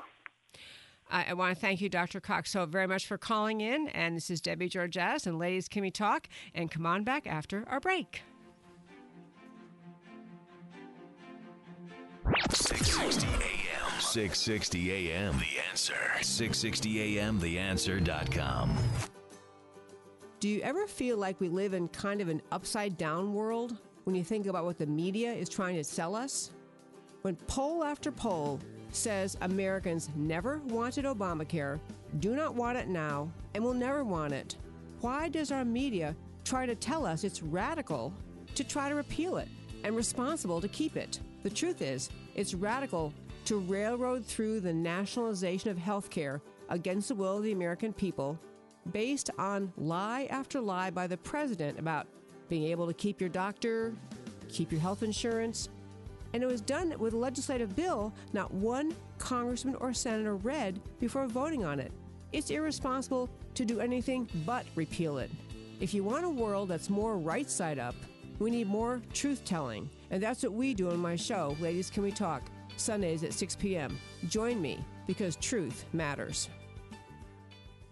I, I want to thank you, Doctor Cox, so very much for calling in. And this is Debbie Georges, and Ladies Can We Talk? And come on back after our break. six sixty A M. six sixty A M. The Answer. six sixty A M the answer dot com. Do you ever feel like we live in kind of an upside-down world when you think about what the media is trying to sell us? When poll after poll says Americans never wanted Obamacare, do not want it now, and will never want it, why does our media try to tell us it's radical to try to repeal it and responsible to keep it? The truth is, it's radical to railroad through the nationalization of health care against the will of the American people, based on lie after lie by the president about being able to keep your doctor, keep your health insurance. And it was done with a legislative bill not one congressman or senator read before voting on it. It's irresponsible to do anything but repeal it. If you want a world that's more right side up, we need more truth-telling. And that's what we do on my show, Ladies Can We Talk, Sundays at six p.m. Join me, because truth matters.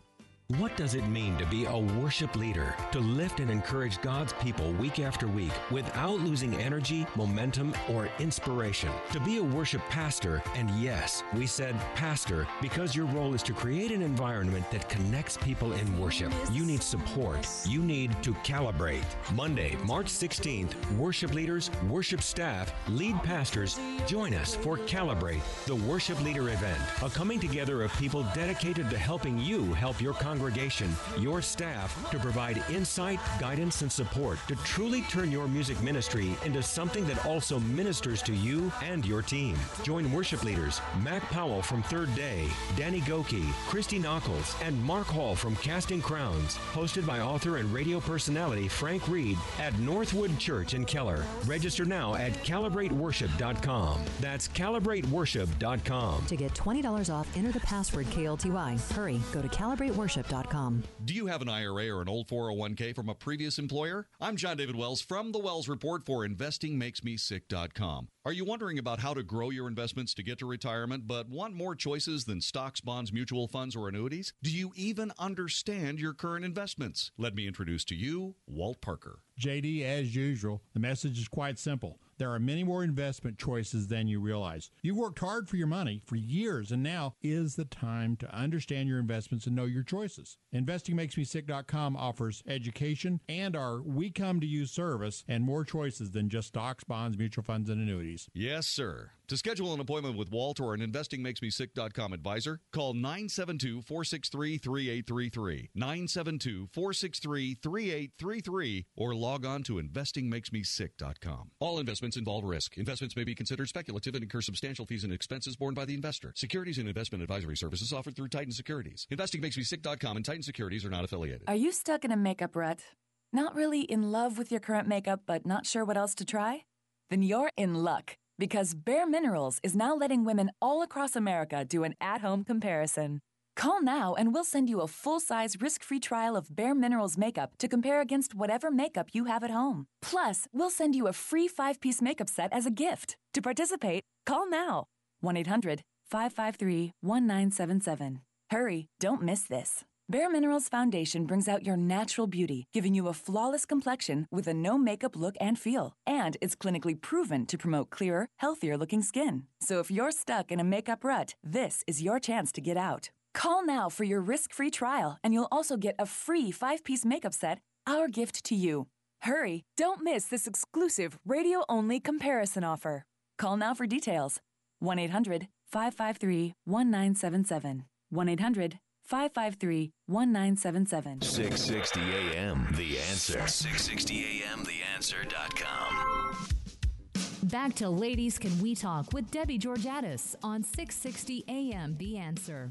What does it mean to be a worship leader? To lift and encourage God's people week after week without losing energy, momentum, or inspiration. To be a worship pastor, and yes, we said pastor because your role is to create an environment that connects people in worship. You need support. You need to calibrate. Monday, March sixteenth, worship leaders, worship staff, lead pastors, join us for Calibrate, the worship leader event. A coming together of people dedicated to helping you help your congregation congregation, your staff, to provide insight, guidance, and support to truly turn your music ministry into something that also ministers to you and your team. Join worship leaders Mac Powell from Third Day, Danny Goki, Christy Knuckles, and Mark Hall from Casting Crowns, hosted by author and radio personality Frank Reed at Northwood Church in Keller. Register now at calibrate worship dot com. That's calibrate worship dot com. To get twenty dollars off, enter the password K L T Y. Hurry, go to calibrate worship dot com. Do you have an I R A or an old four oh one k from a previous employer? I'm John David Wells from the Wells Report for investing makes me sick dot com. Are you wondering about how to grow your investments to get to retirement, but want more choices than stocks, bonds, mutual funds, or annuities? Do you even understand your current investments? Let me introduce to you Walt Parker. J D, as usual, the message is quite simple. There are many more investment choices than you realize. You've worked hard for your money for years, and now is the time to understand your investments and know your choices. investing makes me sick dot com offers education and our We Come to You service and more choices than just stocks, bonds, mutual funds, and annuities. Yes, sir. To schedule an appointment with Walt or an investing makes me sick dot com advisor, call nine seven two, four six three, three eight three three, nine seven two, four six three, three eight three three, or log on to investing makes me sick dot com. All investments involve risk. Investments may be considered speculative and incur substantial fees and expenses borne by the investor. Securities and investment advisory services offered through Titan Securities. investing makes me sick dot com and Titan Securities are not affiliated. Are you stuck in a makeup rut? Not really in love with your current makeup, but not sure what else to try? Then you're in luck, because Bare Minerals is now letting women all across America do an at-home comparison. Call now and we'll send you a full-size, risk-free trial of Bare Minerals makeup to compare against whatever makeup you have at home. Plus, we'll send you a free five-piece makeup set as a gift. To participate, call now. one eight hundred, five five three, one nine seven seven. Hurry, don't miss this. Bare Minerals Foundation brings out your natural beauty, giving you a flawless complexion with a no-makeup look and feel. And it's clinically proven to promote clearer, healthier-looking skin. So if you're stuck in a makeup rut, this is your chance to get out. Call now for your risk-free trial, and you'll also get a free five-piece makeup set, our gift to you. Hurry, don't miss this exclusive radio-only comparison offer. Call now for details. one eight hundred, five five three, one nine seven seven. one eight hundred, five five three, one nine seven seven. six sixty A M, The Answer. six sixty A M the answer dot com. Back to Ladies Can We Talk with Debbie Georgatos on six sixty A M The Answer.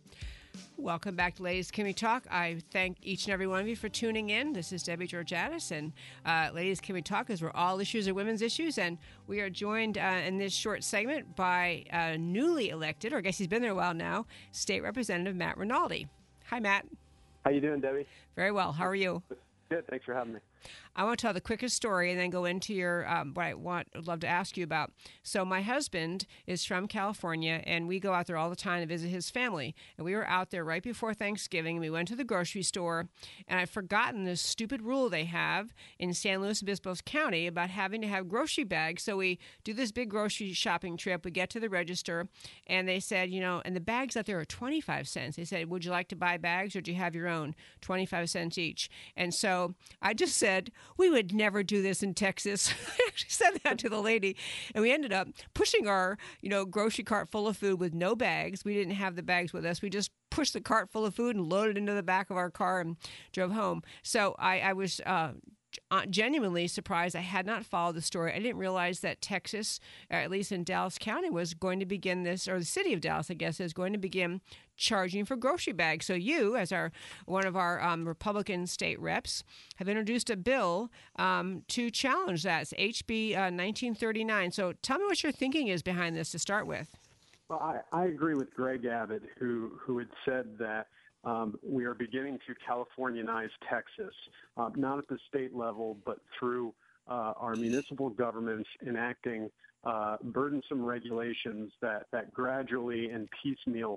Welcome back to Ladies Can We Talk. I thank each and every one of you for tuning in. This is Debbie Georgatos, and uh, Ladies Can We Talk is where all issues are women's issues, and we are joined uh, in this short segment by uh, newly elected, or I guess he's been there a while now, State Representative Matt Rinaldi. Hi, Matt. How you doing, Debbie? Very well. How are you? Good. Thanks for having me. I want to tell the quickest story and then go into your um, what I want would love to ask you about. So my husband is from California, and we go out there all the time to visit his family. And we were out there right before Thanksgiving, and we went to the grocery store, and I'd forgotten this stupid rule they have in San Luis Obispo County about having to have grocery bags. So we do this big grocery shopping trip. We get to the register, and they said, you know, and the bags out there are twenty-five cents. They said, would you like to buy bags, or do you have your own? twenty-five cents each. And so I just said, we would never do this in Texas. I actually said that to the lady. And we ended up pushing our, you know, grocery cart full of food with no bags. We didn't have the bags with us. We just pushed the cart full of food and loaded into the back of our car and drove home. So I, I was uh, genuinely surprised. I had not followed the story. I didn't realize that Texas, or at least in Dallas County, was going to begin this, or the city of Dallas, I guess, is going to begin charging for grocery bags. So you, as our one of our um, Republican state reps, have introduced a bill um, to challenge that. It's H B uh, nineteen thirty-nine. So tell me what your thinking is behind this to start with. Well, I, I agree with Greg Abbott, who, who had said that um, we are beginning to Californianize Texas, uh, not at the state level, but through uh, our municipal governments enacting uh, burdensome regulations that, that gradually and piecemeal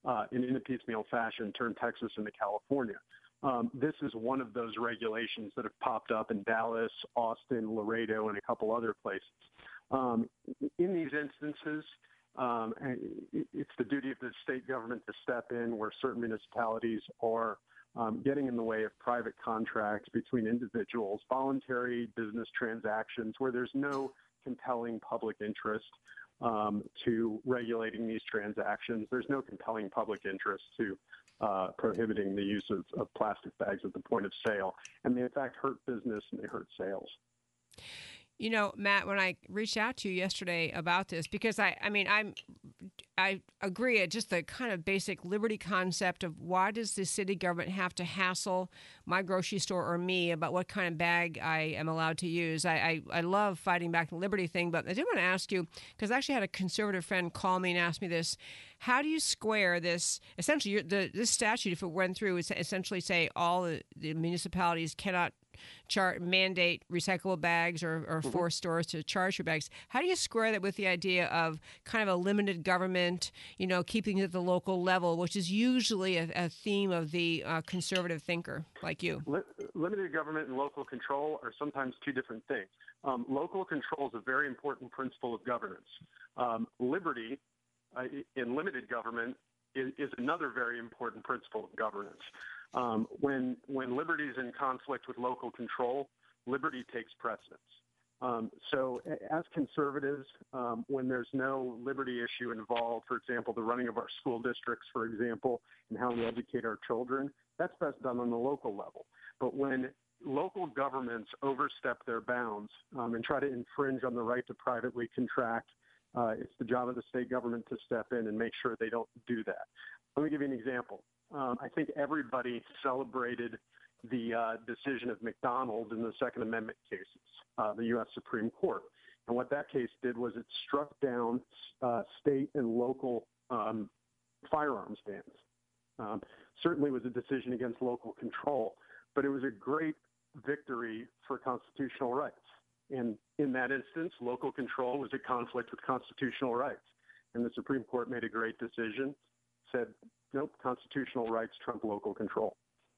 uh, in, in a piecemeal fashion, turn Texas into California. Um, this is one of those regulations that have popped up in Dallas, Austin, Laredo, and a couple other places. Um, in these instances, um, it's the duty of the state government to step in where certain municipalities are um, getting in the way of private contracts between individuals, voluntary business transactions where there's no compelling public interest um, to regulating these transactions. There's no compelling public interest to uh, prohibiting the use of, of plastic bags at the point of sale. And they, in fact, hurt business and they hurt sales. You know, Matt, when I reached out to you yesterday about this, because I, I mean, I'm, I agree at just the kind of basic liberty concept of why does the city government have to hassle my grocery store or me about what kind of bag I am allowed to use? I, I, I love fighting back the liberty thing, but I did want to ask you, because I actually had a conservative friend call me and ask me this, how do you square this, essentially, the this statute, if it went through, is essentially say all the, the municipalities cannot chart mandate recyclable bags or, or force stores to charge for bags. How do you square that with the idea of kind of a limited government, you know, keeping it at the local level, which is usually a, a theme of the uh, conservative thinker like you? Limited government and local control are sometimes two different things. Um, local control is a very important principle of governance. Um, liberty uh, in limited government is, is another very important principle of governance. Um, when when liberty is in conflict with local control, liberty takes precedence. Um, so as conservatives, um, when there's no liberty issue involved, for example, the running of our school districts, for example, and how we educate our children, that's best done on the local level. But when local governments overstep their bounds um, and try to infringe on the right to privately contract, uh, it's the job of the state government to step in and make sure they don't do that. Let me give you an example. Um, I think everybody celebrated the uh, decision of McDonald in the Second Amendment cases, uh, the U S Supreme Court. And what that case did was it struck down uh, state and local um, firearms bans. Um, certainly was a decision against local control, but it was a great victory for constitutional rights. And in that instance, local control was a conflict with constitutional rights. And the Supreme Court made a great decision, said, nope, constitutional rights trump local control.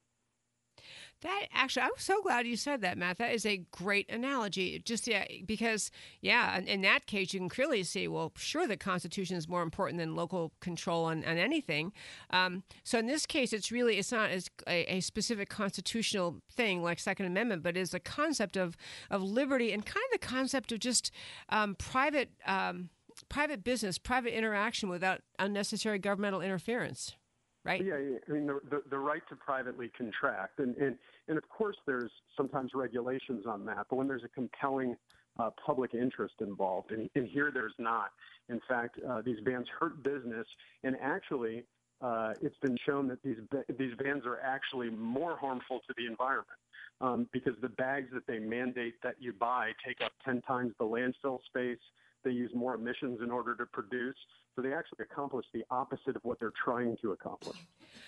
That actually, I'm so glad you said that, Matt. That is a great analogy. Just yeah, because yeah, in, in that case, you can clearly see, well, sure, the Constitution is more important than local control on, on anything. Um, so in this case, it's really it's not as a, a specific constitutional thing like Second Amendment, but is a concept of of liberty and kind of the concept of just um, private um, private business, private interaction without unnecessary governmental interference. Right. Yeah, I mean, the, the, the right to privately contract. And, and, and of course, there's sometimes regulations on that. But when there's a compelling uh, public interest involved, and, and here there's not. In fact, uh, these bans hurt business. And actually, uh, it's been shown that these, these bans are actually more harmful to the environment um, because the bags that they mandate that you buy take up ten times the landfill space. They use more emissions in order to produce. So they actually accomplish the opposite of what they're trying to accomplish.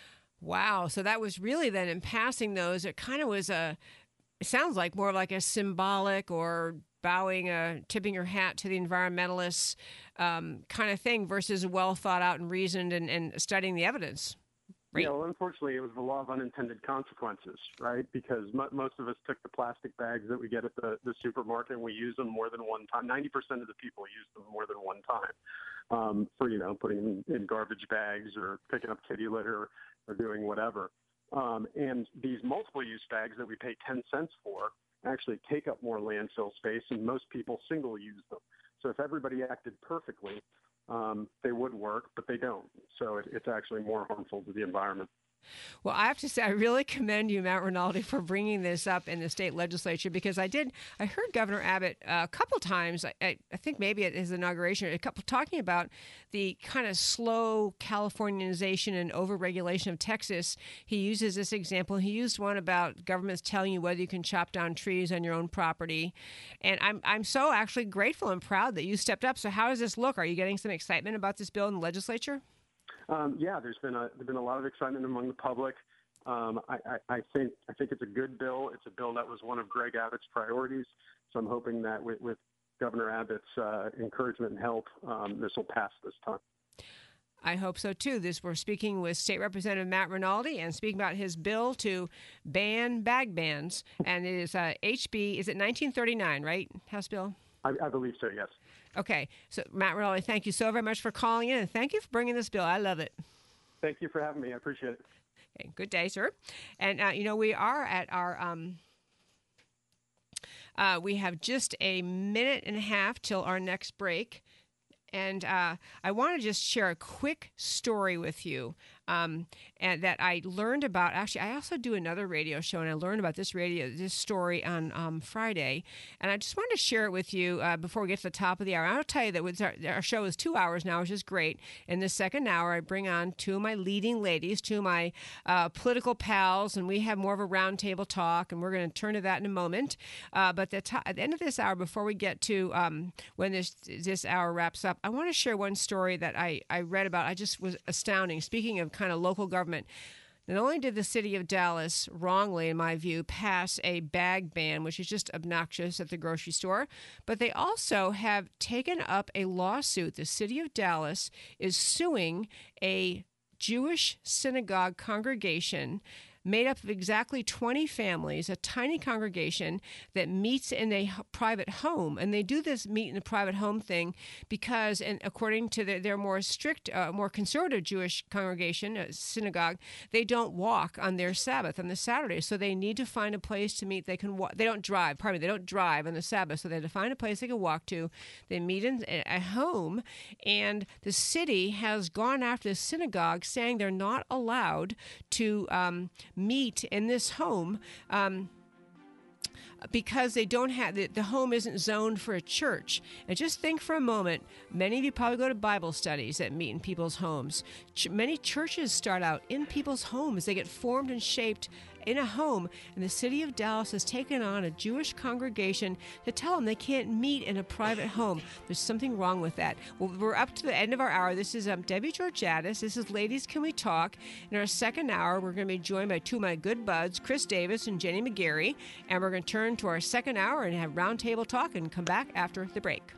Wow. So that was really then in passing those, it kind of was a, it sounds like more like a symbolic or bowing, uh, tipping your hat to the environmentalists um, kind of thing versus well thought out and reasoned and, and studying the evidence. Right. Yeah, well, unfortunately, it was the law of unintended consequences, right? Because m- most of us took the plastic bags that we get at the, the supermarket and we use them more than one time. ninety percent of the people use them more than one time um, for, you know, putting them in garbage bags or picking up kitty litter or doing whatever. Um, and these multiple-use bags that we pay ten cents for actually take up more landfill space, and most people single-use them. So if everybody acted perfectly, Um, they would work, but they don't. So it, it's actually more harmful to the environment. Well, I have to say, I really commend you, Matt Rinaldi, for bringing this up in the state legislature, because I did, I heard Governor Abbott uh, a couple times, I, I think maybe at his inauguration, a couple talking about the kind of slow Californianization and overregulation of Texas. He uses this example. He used one about governments telling you whether you can chop down trees on your own property. And I'm, I'm so actually grateful and proud that you stepped up. So how does this look? Are you getting some excitement about this bill in the legislature? Um, yeah, there's been a there's been a lot of excitement among the public. Um, I, I, I think I think it's a good bill. It's a bill that was one of Greg Abbott's priorities. So I'm hoping that with, with Governor Abbott's uh, encouragement and help, um, this will pass this time. I hope so, too. This We're speaking with State Representative Matt Rinaldi and speaking about his bill to ban bag bans. And it is uh, H B, is it nineteen thirty-nine, right, House Bill? I, I believe so, yes. Okay. So, Matt Rinaldi, thank you so very much for calling in, and thank you for bringing this bill. I love it. Thank you for having me. I appreciate it. Okay, good day, sir. And, uh, you know, we are at our... Um, uh, we have just a minute and a half till our next break. And uh, I want to just share a quick story with you um, and that I learned about. Actually, I also do another radio show, and I learned about this radio this story on um, Friday. And I just wanted to share it with you uh, before we get to the top of the hour. I'll tell you that with our, our show is two hours now, which is great. In the second hour, I bring on two of my leading ladies, two of my uh, political pals, and we have more of a roundtable talk, and we're going to turn to that in a moment. Uh, but the to- at the end of this hour, before we get to um, when this this hour wraps up, I want to share one story that I, I read about. I just was astounding. Speaking of kind of local government, not only did the city of Dallas wrongly, in my view, pass a bag ban, which is just obnoxious at the grocery store, but they also have taken up a lawsuit. The city of Dallas is suing a Jewish synagogue congregation made up of exactly twenty families, a tiny congregation that meets in a private home. And they do this meet in a private home thing because, and according to their, their more strict, uh, more conservative Jewish congregation, uh, synagogue, they don't walk on their Sabbath, on the Saturday. So they need to find a place to meet. They can walk. They don't drive, pardon me, they don't drive on the Sabbath. So they have to find a place they can walk to. They meet in a home, and the city has gone after the synagogue saying they're not allowed to um, meet in this home um, because they don't have the, the home isn't zoned for a church. And just think for a moment, many of you probably go to Bible studies that meet in people's homes. Ch- many churches start out in people's homes. They get formed and shaped in a home, and the city of Dallas has taken on a Jewish congregation to tell them they can't meet in a private home. There's something wrong with that. Well, we're up to the end of our hour. This is um, Debbie Georgiadis. This is Ladies Can We Talk? In our second hour, we're going to be joined by two of my good buds, Chris Davis and Jenny McGarry, and we're going to turn to our second hour and have roundtable talk and come back after the break.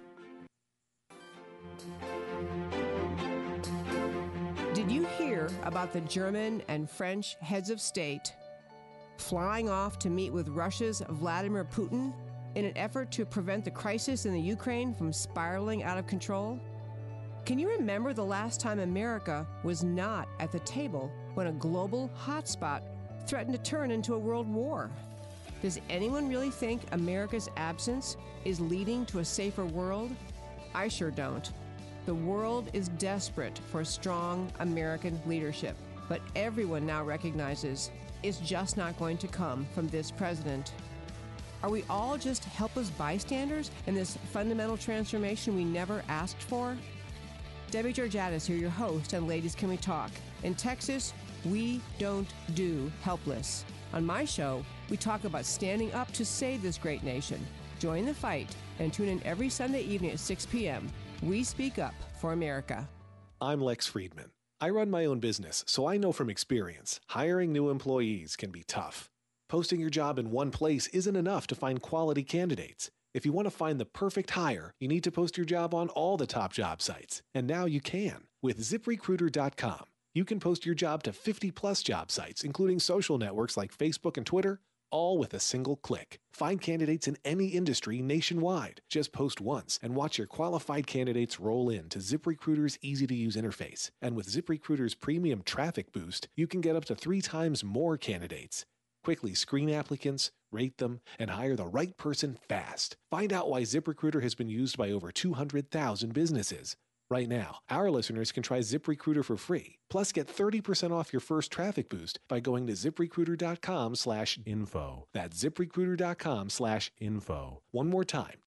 Did you hear about the German and French heads of state flying off to meet with Russia's Vladimir Putin in an effort to prevent the crisis in the Ukraine from spiraling out of control? Can you remember the last time America was not at the table when a global hotspot threatened to turn into a world war? Does anyone really think America's absence is leading to a safer world? I sure don't. The world is desperate for strong American leadership, but everyone now recognizes it's just not going to come from this president. Are we all just helpless bystanders in this fundamental transformation we never asked for? Debbie Georgiadis here, your host on Ladies Can We Talk? In Texas, we don't do helpless. On my show, we talk about standing up to save this great nation. Join the fight and tune in every Sunday evening at six p.m. We speak up for America. I'm Lex Friedman. I run my own business, so I know from experience, hiring new employees can be tough. Posting your job in one place isn't enough to find quality candidates. If you want to find the perfect hire, you need to post your job on all the top job sites. And now you can with zip recruiter dot com. You can post your job to fifty plus job sites, including social networks like Facebook and Twitter, all with a single click. Find candidates in any industry nationwide. Just post once and watch your qualified candidates roll in to ZipRecruiter's easy-to-use interface. And with ZipRecruiter's premium traffic boost, you can get up to three times more candidates. Quickly screen applicants, rate them, and hire the right person fast. Find out why ZipRecruiter has been used by over two hundred thousand businesses. Right now, our listeners can try ZipRecruiter for free. Plus, get thirty percent off your first traffic boost by going to ZipRecruiter.com slash info. That's ZipRecruiter.com slash info. One more time,